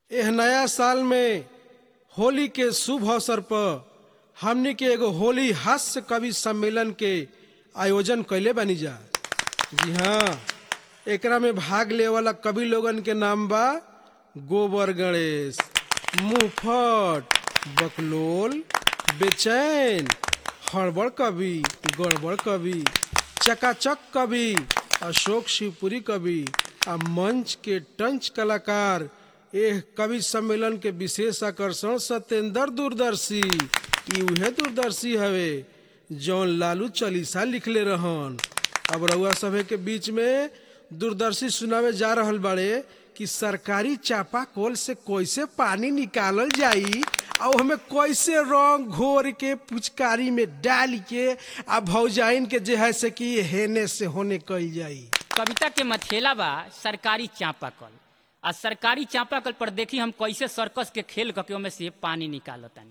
एह नया साल में होली के शुभ अवसर पर हमनी के एगो होली हास्य कवि सम्मेलन के आयोजन कैले बानी जा। जी हाँ, एकरा में भाग ले वाला कवि लोगन के नाम बा गोबर गणेश, मुफट, बकलोल, बेचैन, हड़बड़ कवि, गड़बड़ कवि, चकाचक कवि, अशोक शिवपुरी कवि आ मंच के टंच कलाकार। एह कवि सम्मेलन के विशेष आकर्षण सत्येंद्र दूरदर्शी। ई उहे दूरदर्शी हवे जौन लालू चालीसा लिखले रहन। अब रउआ सभे के बीच में दूरदर्शी सुनावे जा रहल बाड़े कि सरकारी चापाकल से कैसे पानी निकालल जाई और हमें कैसे रंग घोर के पुचकारी में डाल के आ भौजाइन के जे है से कि हेने से होने कइल जाई। कविता के मथेला बा सरकारी चापाकल। आ सरकारी चापाकल पर देखी हम कैसे सर्कस के खेल करके ओमे से पानी निकालतानी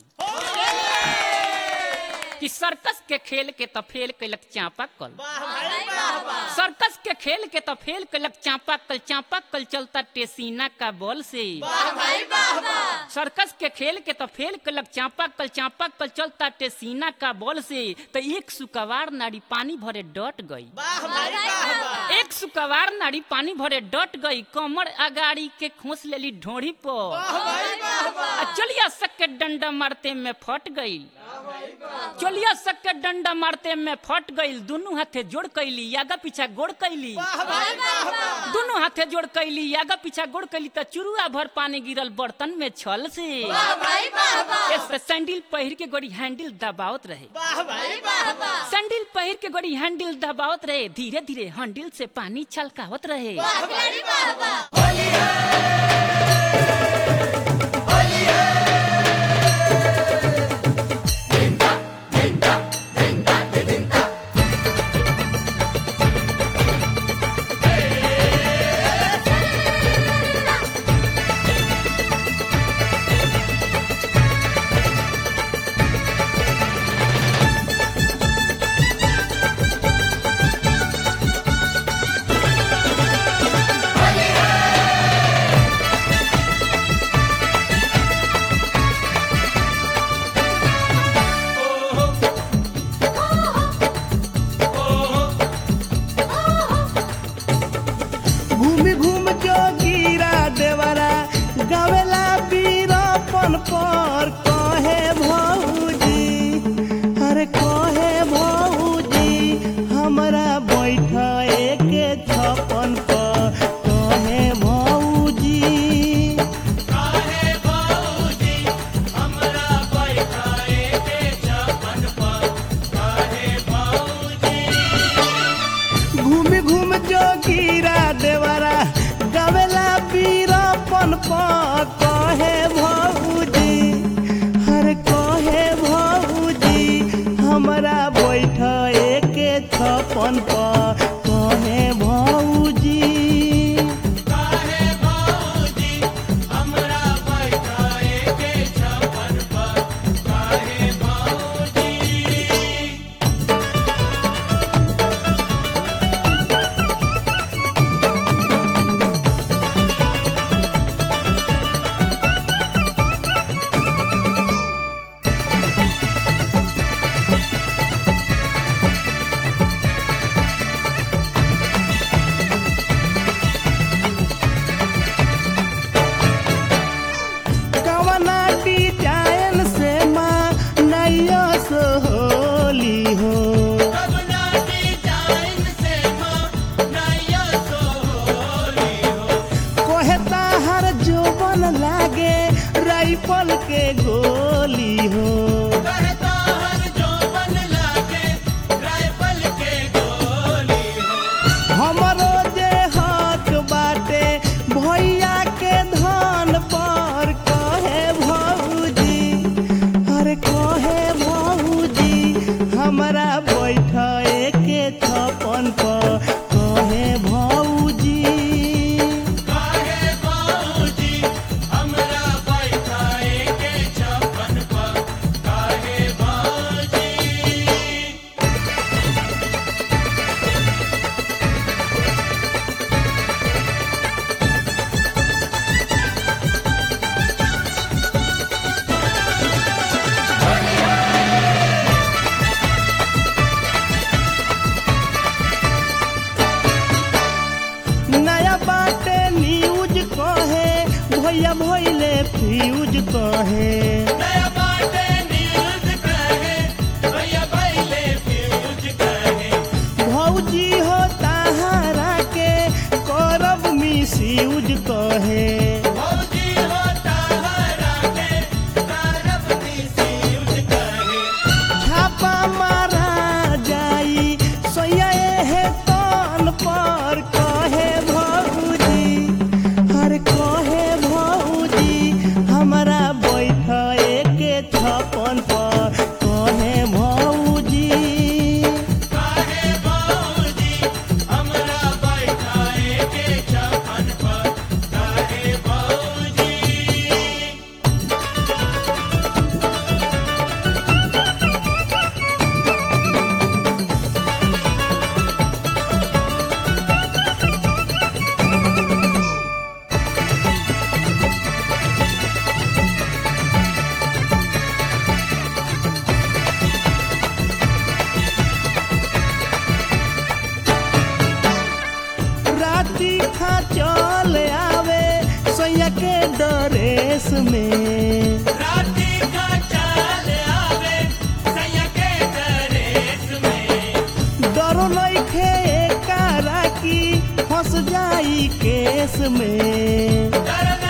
कि सर्कस के खेल के तो फेल कैलक चापाकल, सर्कस के खेल के तो फेल कैलक चापाकल। चापाकल चलता टेसीना का बल से। सर्कस के खेल के तो फेल कैलक चापाकल, चापाकल चलता टेसीना का बल से। तो एक सुकवार नारी पानी भरे डट गई, एक सुकवार नारी पानी भरे डट गई। कमर अगाड़ी के खोस लेली ढोड़ी पर, चलिया सक के डंडा मारते में फट गई, चलिया सक के डंडा मारते में फट गई। दोनों हाथे जोड़ कैली आगा पीछा गोड़ कैली, दोनों हाथे जोड़ कैली आगा पीछा गोड़ कैली। तो चुरुआ भर पानी गिरल बर्तन में छल से। सैंडल पहिर के गोड़ी हैंडल दबावत रहे, सैंडल पहिर के गोड़ी हैंडल दबावत रहे। धीरे धीरे हैंडल से पानी छलकावत रहे। पर कहे भौजी, अरे कहे भौजी हमरा बैठाए के छपन पर। कहे भौजी, कहे भौजी हमरा बैठाए के छपन पर। कहे भौजी घूम घूम जोगीरा देवरा गवेला बीरापन पर। कहे भौजी, हर कहे भौजी हमरा बैठाए के छपन पर। कहे भौजी, कहे भौजी हमरा बैठाए के छपन पर। कहे भौजी कवना डिजाइन से माँ नैया सोहली हो। कवना डिजाइन से माँ नैया सोहली हो। कहता हर जोबन लागे राइफल के गोली हो। कहता हर जोबन लागे राइफल के गोली हो। हमरो जे हक बाटे भैया के धन पर। कहे भौजी, अरे कहे भौजी हमरा बैठाए के छपन पर। कहे भौजी, कहे भौजी हमरा बैठाए के छपन पर। कहे भौजी भैया भैले फ्यूज कहे नया बाटे न्यूज कहे भैया भैले फ्यूज कहे भौजी हो ताहारा के करब मिसयूज कहे भौजी होता हरा के कारब मिसयूज कहे छापा मारा जाई सोया है कान पर कहे भौजी हर कहे भौजी हमारा बैठे के छपन पर कहे भौजी काहे बाऊजी हमरा बैठाए के छपन पर काहे बाऊजी राती खा चल आवे सोया के ड्रेस में राती का चाल आवे सैया के ड्रेस में डरो नइखे कारा की फंस जाई केस में डर